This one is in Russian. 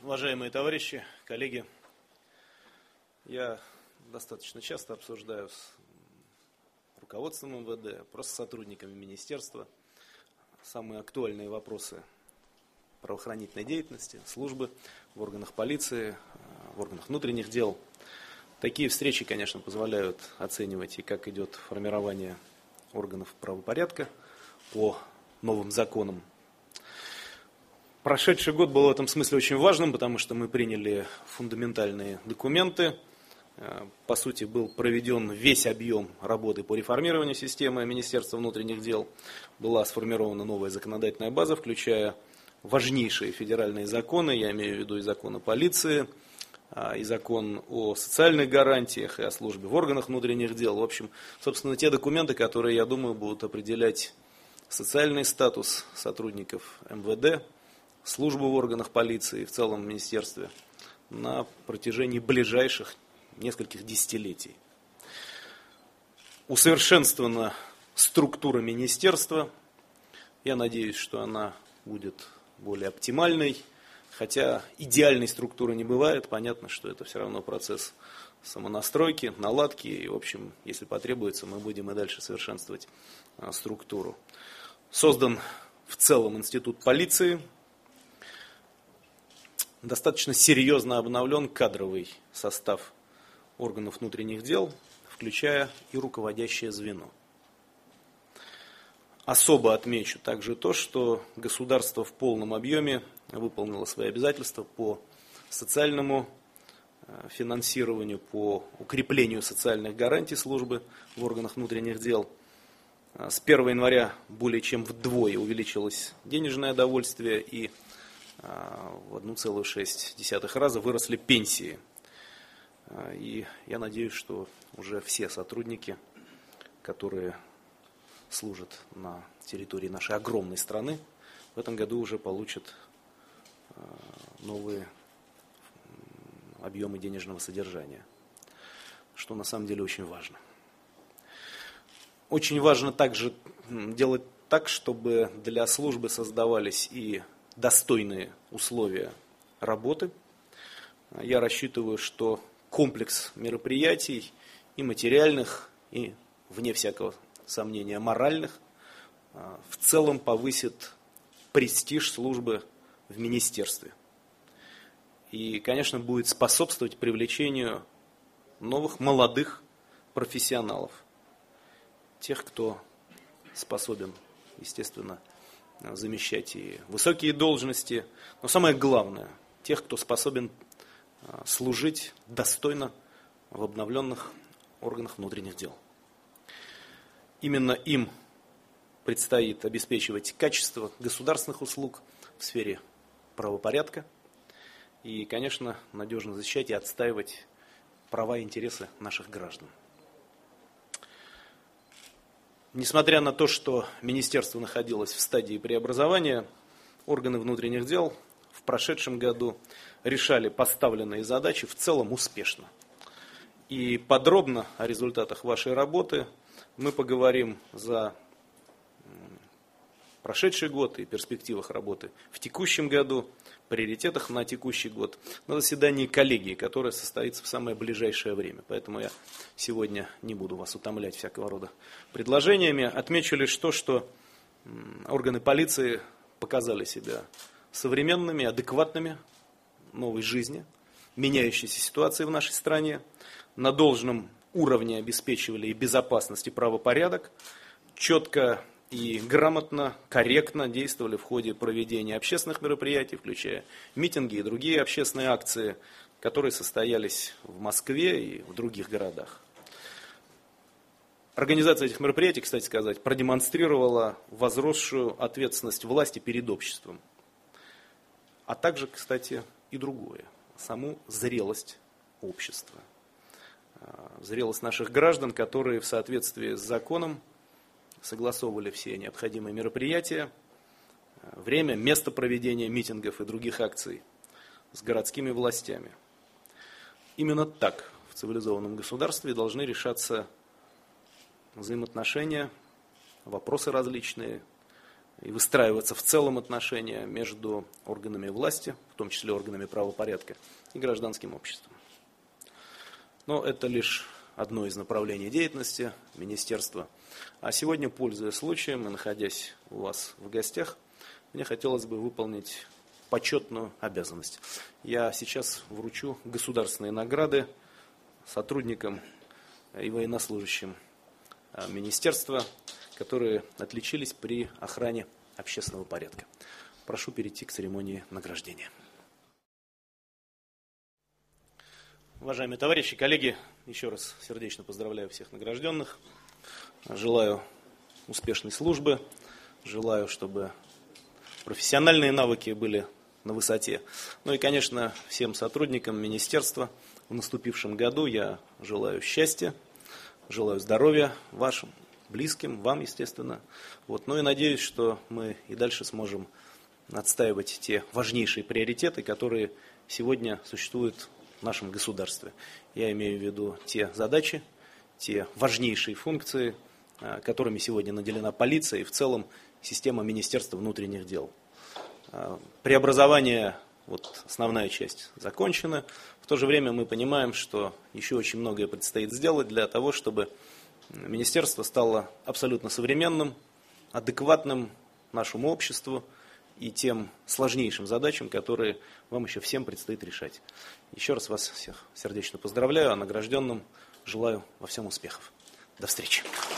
Уважаемые товарищи, коллеги, я достаточно часто обсуждаю с руководством МВД, просто с сотрудниками министерства самые актуальные вопросы правоохранительной деятельности, службы в органах полиции, в органах внутренних дел. Такие встречи, конечно, позволяют оценивать и как идет формирование органов правопорядка по новым законам. Прошедший год был в этом смысле очень важным, потому что мы приняли фундаментальные документы. По сути, был проведен весь объем работы по реформированию системы Министерства внутренних дел. Была сформирована новая законодательная база, включая важнейшие федеральные законы, я имею в виду и закон о полиции, и закон о социальных гарантиях, и о службе в органах внутренних дел. В общем, собственно, те документы, которые, я думаю, будут определять социальный статус сотрудников МВД, службу в органах полиции, в целом в министерстве, на протяжении ближайших нескольких десятилетий. Усовершенствована структура министерства. Я надеюсь, что она будет более оптимальной, хотя идеальной структуры не бывает. Понятно, что это все равно процесс самонастройки, наладки. И, в общем, если потребуется, мы будем и дальше совершенствовать структуру. Создан в целом институт полиции. Достаточно серьезно обновлен кадровый состав органов внутренних дел, включая и руководящее звено. Особо отмечу также то, что государство в полном объеме выполнило свои обязательства по социальному финансированию, по укреплению социальных гарантий службы в органах внутренних дел. С 1 января более чем вдвое увеличилось денежное довольствие и в 1,6 раза выросли пенсии. И я надеюсь, что уже все сотрудники, которые служат на территории нашей огромной страны, в этом году уже получат новые объемы денежного содержания, что на самом деле очень важно. Очень важно также делать так, чтобы для службы создавались и достойные условия работы. Я рассчитываю, что комплекс мероприятий и материальных, и, вне всякого сомнения, моральных, в целом повысит престиж службы в министерстве. И, конечно, будет способствовать привлечению новых молодых профессионалов. Тех, кто способен, естественно, замещать и высокие должности, но самое главное, тех, кто способен служить достойно в обновленных органах внутренних дел. Именно им предстоит обеспечивать качество государственных услуг в сфере правопорядка и, конечно, надежно защищать и отстаивать права и интересы наших граждан. Несмотря на то, что министерство находилось в стадии преобразования, органы внутренних дел в прошедшем году решали поставленные задачи в целом успешно. И подробно о результатах вашей работы мы поговорим за прошедший год и перспективах работы в текущем году, приоритетах на текущий год на заседании коллегии, которое состоится в самое ближайшее время. Поэтому я сегодня не буду вас утомлять всякого рода предложениями. Отмечу лишь то, что органы полиции показали себя современными, адекватными новой жизни, меняющейся ситуации в нашей стране, на должном уровне обеспечивали и безопасность, и правопорядок, четко и грамотно, корректно действовали в ходе проведения общественных мероприятий, включая митинги и другие общественные акции, которые состоялись в Москве и в других городах. Организация этих мероприятий, кстати сказать, продемонстрировала возросшую ответственность власти перед обществом, а также, кстати, и другое, саму зрелость общества. Зрелость наших граждан, которые в соответствии с законом согласовывали все необходимые мероприятия, время, место проведения митингов и других акций с городскими властями. Именно так в цивилизованном государстве должны решаться взаимоотношения, вопросы различные и выстраиваться в целом отношения между органами власти, в том числе органами правопорядка, и гражданским обществом. Но это лишь одно из направлений деятельности министерства. А сегодня, пользуясь случаем и находясь у вас в гостях, мне хотелось бы выполнить почетную обязанность. Я сейчас вручу государственные награды сотрудникам и военнослужащим министерства, которые отличились при охране общественного порядка. Прошу перейти к церемонии награждения. Уважаемые товарищи, коллеги, еще раз сердечно поздравляю всех награжденных. Желаю успешной службы, желаю, чтобы профессиональные навыки были на высоте. Ну и, конечно, всем сотрудникам министерства в наступившем году я желаю счастья, желаю здоровья вашим близким, вам, естественно. Ну и надеюсь, что мы и дальше сможем отстаивать те важнейшие приоритеты, которые сегодня существуют в нашем государстве. Я имею в виду те задачи, те важнейшие функции, которыми сегодня наделена полиция и в целом система Министерства внутренних дел. Преобразование, основная часть закончена. В то же время мы понимаем, что еще очень многое предстоит сделать для того, чтобы министерство стало абсолютно современным, адекватным нашему обществу и тем сложнейшим задачам, которые вам еще всем предстоит решать. Еще раз вас всех сердечно поздравляю, а награжденным желаю во всем успехов. До встречи.